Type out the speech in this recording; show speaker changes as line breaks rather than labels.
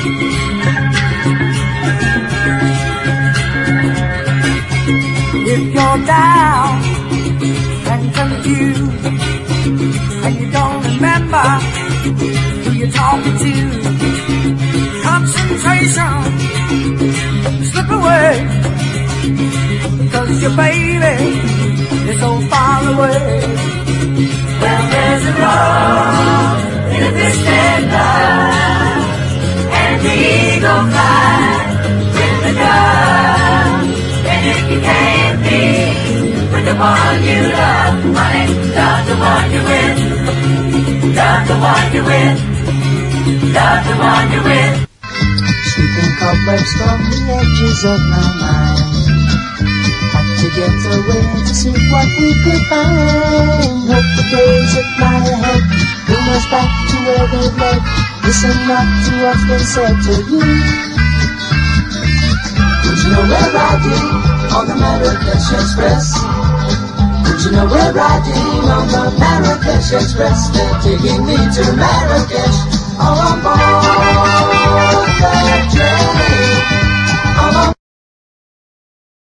If you're down and confused and you don't remember who you're talking to, concentration slip away, because your baby is so far away. Well, there's a road in a distant love, and the eagle flies with the dove. And if you can't be with the one you love, honey, love the one you're with. Love the one you're with. Love the one you're with.
Sweeping cobwebs from the edges of my mind, had to get away to see what we could find. Hope the days that lie ahead bring us back to where they led. Listen not to what's been said to you. Would you know we're riding on the Marrakesh Express? Would you know we're riding on the Marrakesh Express? They're taking me to Marrakesh, all on board.